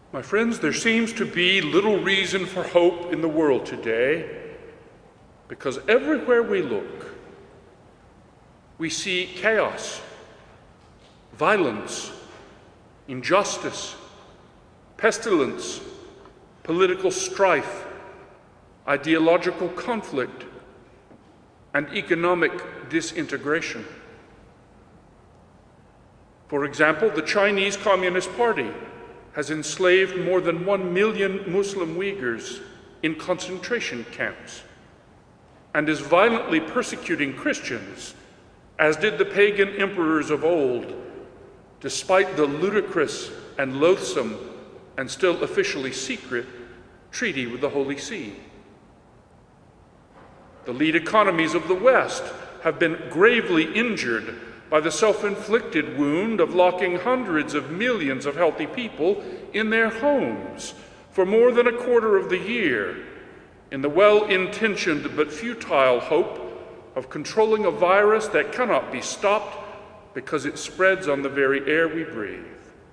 My friends, there seems to be little reason for hope in the world today because everywhere we look, we see chaos, violence, injustice, pestilence, political strife, ideological conflict, and economic disintegration. For example, the Chinese Communist Party has enslaved more than 1 million Muslim Uyghurs in concentration camps and is violently persecuting Christians, as did the pagan emperors of old, despite the ludicrous and loathsome and still officially secret treaty with the Holy See. The lead economies of the West have been gravely injured by the self-inflicted wound of locking hundreds of millions of healthy people in their homes for more than a quarter of the year in the well-intentioned but futile hope of controlling a virus that cannot be stopped because it spreads on the very air we breathe.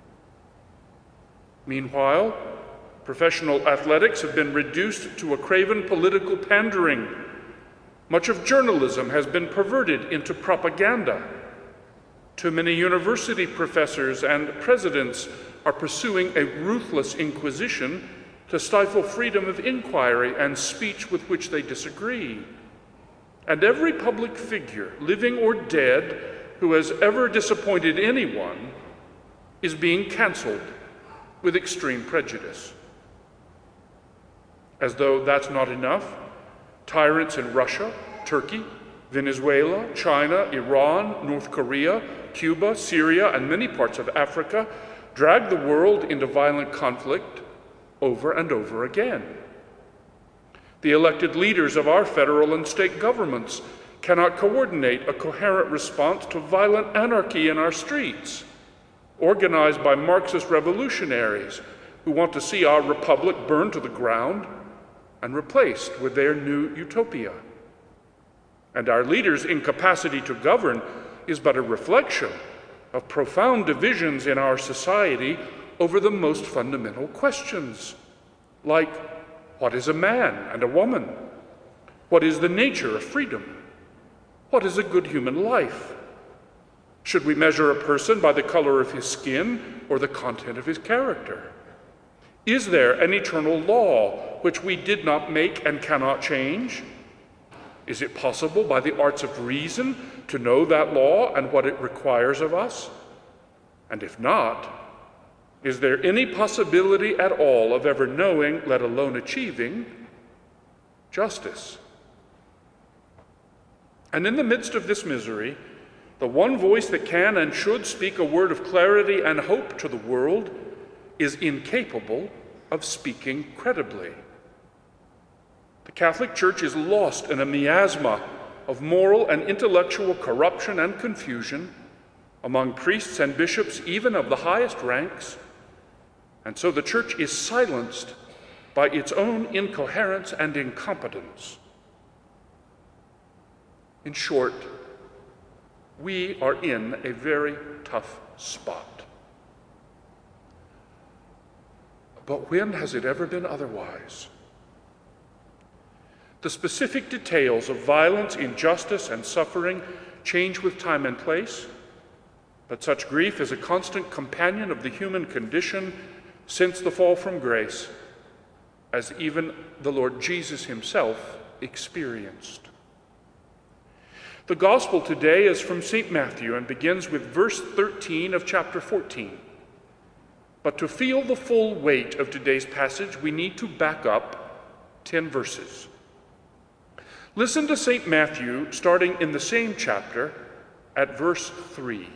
Meanwhile, professional athletics have been reduced to a craven political pandering. Much of journalism has been perverted into propaganda. Too many university professors and presidents are pursuing a ruthless inquisition to stifle freedom of inquiry and speech with which they disagree. And every public figure, living or dead, who has ever disappointed anyone is being canceled with extreme prejudice. As though that's not enough, tyrants in Russia, Turkey, Venezuela, China, Iran, North Korea, Cuba, Syria, and many parts of Africa drag the world into violent conflict over and over again. The elected leaders of our federal and state governments cannot coordinate a coherent response to violent anarchy in our streets, organized by Marxist revolutionaries who want to see our republic burned to the ground and replaced with their new utopia. And our leaders' incapacity to govern is but a reflection of profound divisions in our society over the most fundamental questions, like what is a man and a woman? What is the nature of freedom? What is a good human life? Should we measure a person by the color of his skin or the content of his character? Is there an eternal law which we did not make and cannot change? Is it possible by the arts of reason to know that law and what it requires of us? And if not, is there any possibility at all of ever knowing, let alone achieving, justice? And in the midst of this misery, the one voice that can and should speak a word of clarity and hope to the world is incapable of speaking credibly. The Catholic Church is lost in a miasma of moral and intellectual corruption and confusion among priests and bishops, even of the highest ranks, and so the Church is silenced by its own incoherence and incompetence. In short, we are in a very tough spot. But when has it ever been otherwise? The specific details of violence, injustice, and suffering change with time and place, but such grief is a constant companion of the human condition since the fall from grace, as even the Lord Jesus himself experienced. The gospel today is from St. Matthew and begins with verse 13 of chapter 14. But to feel the full weight of today's passage, we need to back up 10 verses. Listen to St. Matthew, starting in the same chapter, at verse 3.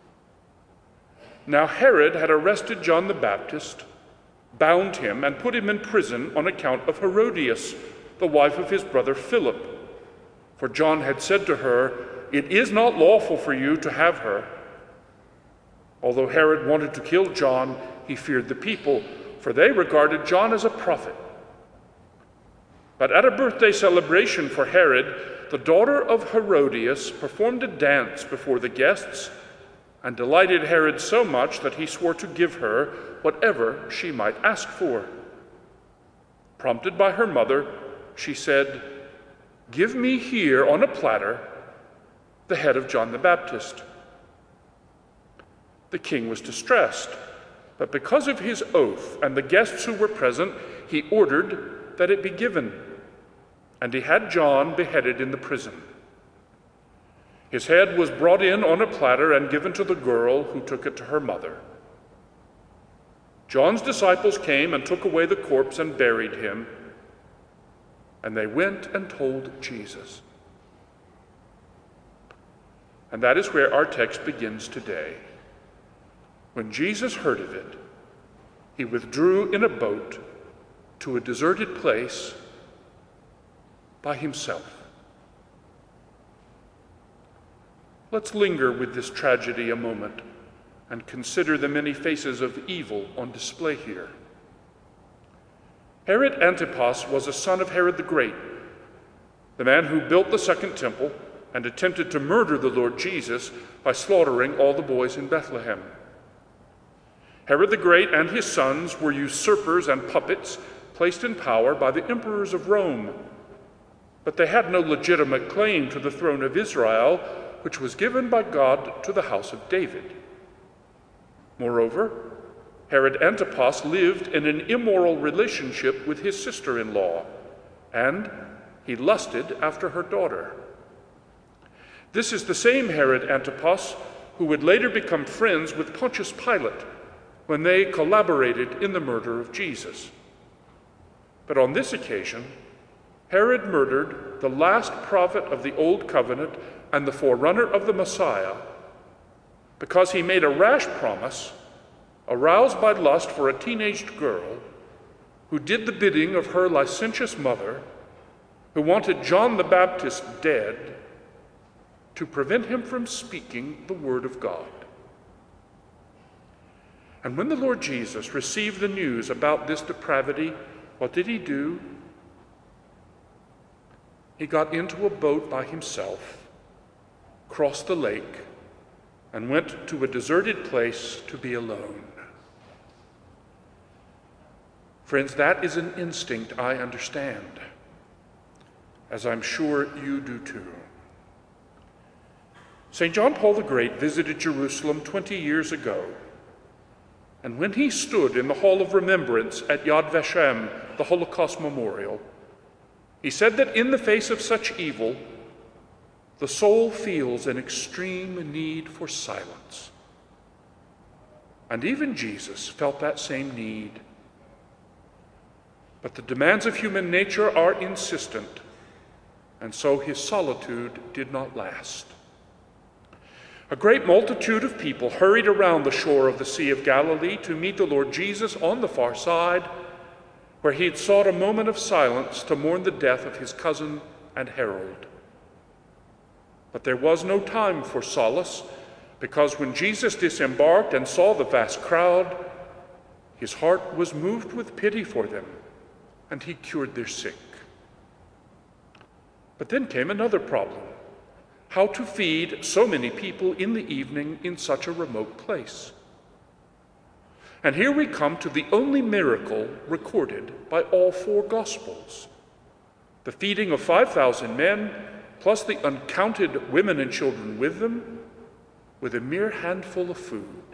Now Herod had arrested John the Baptist, bound him, and put him in prison on account of Herodias, the wife of his brother Philip. For John had said to her, "It is not lawful for you to have her." Although Herod wanted to kill John, he feared the people, for they regarded John as a prophet. But at a birthday celebration for Herod, the daughter of Herodias performed a dance before the guests and delighted Herod so much that he swore to give her whatever she might ask for. Prompted by her mother, she said, "Give me here on a platter the head of John the Baptist." The king was distressed, but because of his oath and the guests who were present, he ordered that it be given, and he had John beheaded in the prison. His head was brought in on a platter and given to the girl, who took it to her mother. John's disciples came and took away the corpse and buried him, and they went and told Jesus. And that is where our text begins today. When Jesus heard of it, he withdrew in a boat to a deserted place by himself. Let's linger with this tragedy a moment and consider the many faces of evil on display here. Herod Antipas was a son of Herod the Great, the man who built the Second Temple and attempted to murder the Lord Jesus by slaughtering all the boys in Bethlehem. Herod the Great and his sons were usurpers and puppets placed in power by the emperors of Rome, but they had no legitimate claim to the throne of Israel, which was given by God to the house of David. Moreover, Herod Antipas lived in an immoral relationship with his sister-in-law, and he lusted after her daughter. This is the same Herod Antipas who would later become friends with Pontius Pilate when they collaborated in the murder of Jesus. But on this occasion, Herod murdered the last prophet of the Old Covenant and the forerunner of the Messiah because he made a rash promise, aroused by lust for a teenaged girl who did the bidding of her licentious mother, who wanted John the Baptist dead to prevent him from speaking the word of God. And when the Lord Jesus received the news about this depravity, what did he do? He got into a boat by himself, crossed the lake, and went to a deserted place to be alone. Friends, that is an instinct I understand, as I'm sure you do too. St. John Paul the Great visited Jerusalem 20 years ago, and when he stood in the Hall of Remembrance at Yad Vashem, the Holocaust Memorial, he said that in the face of such evil, the soul feels an extreme need for silence. And even Jesus felt that same need. But the demands of human nature are insistent, and so his solitude did not last. A great multitude of people hurried around the shore of the Sea of Galilee to meet the Lord Jesus on the far side, where he had sought a moment of silence to mourn the death of his cousin and herald. But there was no time for solace, because when Jesus disembarked and saw the vast crowd, his heart was moved with pity for them, and he cured their sick. But then came another problem: how to feed so many people in the evening in such a remote place. And here we come to the only miracle recorded by all four Gospels: the feeding of 5,000 men, plus the uncounted women and children with them, with a mere handful of food.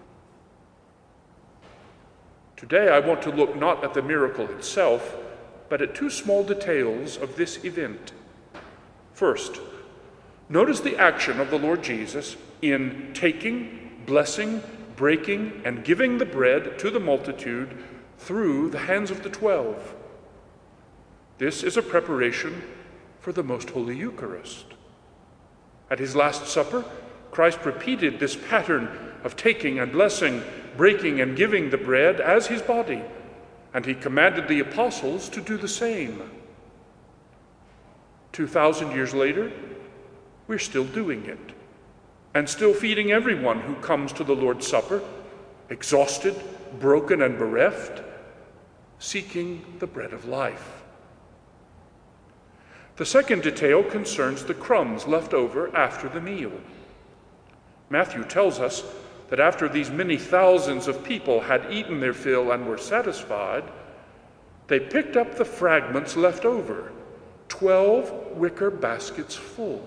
Today I want to look not at the miracle itself, but at two small details of this event. First, notice the action of the Lord Jesus in taking, blessing, breaking, and giving the bread to the multitude through the hands of the 12. This is a preparation for the Most Holy Eucharist. At his Last Supper, Christ repeated this pattern of taking and blessing, breaking and giving the bread as his body, and he commanded the apostles to do the same. 2,000 years later, we're still doing it, and still feeding everyone who comes to the Lord's Supper, exhausted, broken, and bereft, seeking the bread of life. The second detail concerns the crumbs left over after the meal. Matthew tells us that after these many thousands of people had eaten their fill and were satisfied, they picked up the fragments left over, 12 wicker baskets full.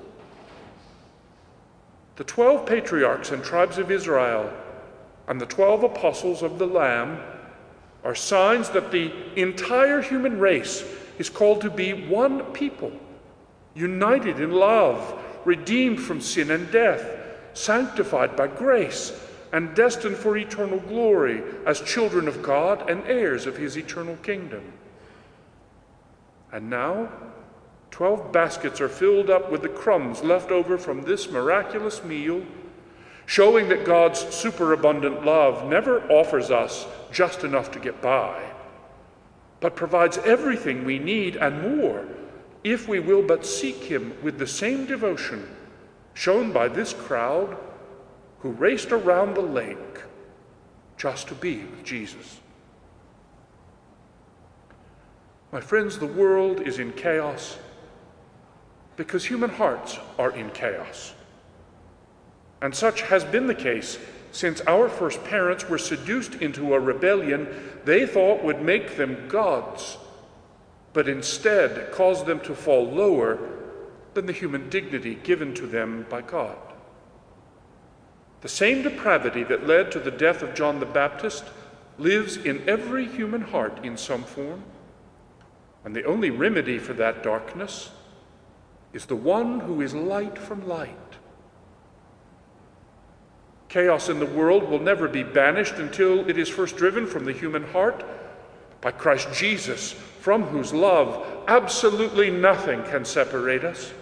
The 12 patriarchs and tribes of Israel and the 12 apostles of the Lamb are signs that the entire human race is called to be one people, united in love, redeemed from sin and death, sanctified by grace, and destined for eternal glory as children of God and heirs of his eternal kingdom. And now, 12 baskets are filled up with the crumbs left over from this miraculous meal, showing that God's superabundant love never offers us just enough to get by, but provides everything we need and more if we will but seek him with the same devotion shown by this crowd who raced around the lake just to be with Jesus. My friends, the world is in chaos because human hearts are in chaos. And such has been the case since our first parents were seduced into a rebellion they thought would make them gods, but instead caused them to fall lower than the human dignity given to them by God. The same depravity that led to the death of John the Baptist lives in every human heart in some form, and the only remedy for that darkness is the one who is light from light. Chaos in the world will never be banished until it is first driven from the human heart by Christ Jesus, from whose love absolutely nothing can separate us.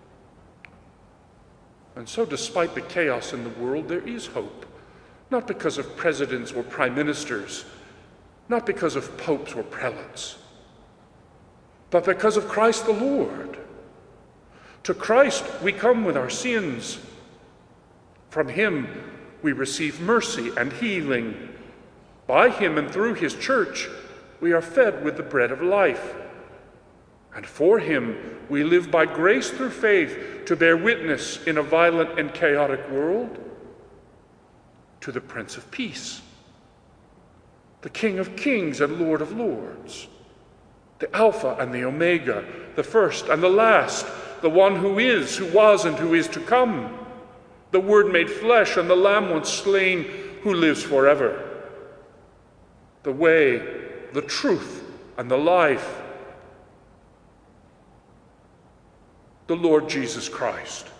And so, despite the chaos in the world, there is hope, not because of presidents or prime ministers, not because of popes or prelates, but because of Christ the Lord. To Christ we come with our sins. From him we receive mercy and healing. By him and through his church we are fed with the bread of life. And for him we live by grace through faith to bear witness in a violent and chaotic world to the Prince of Peace, the King of Kings and Lord of Lords, the Alpha and the Omega, the first and the last, the one who is, who was, and who is to come, the Word made flesh and the Lamb once slain, who lives forever, the way, the truth, and the life, the Lord Jesus Christ.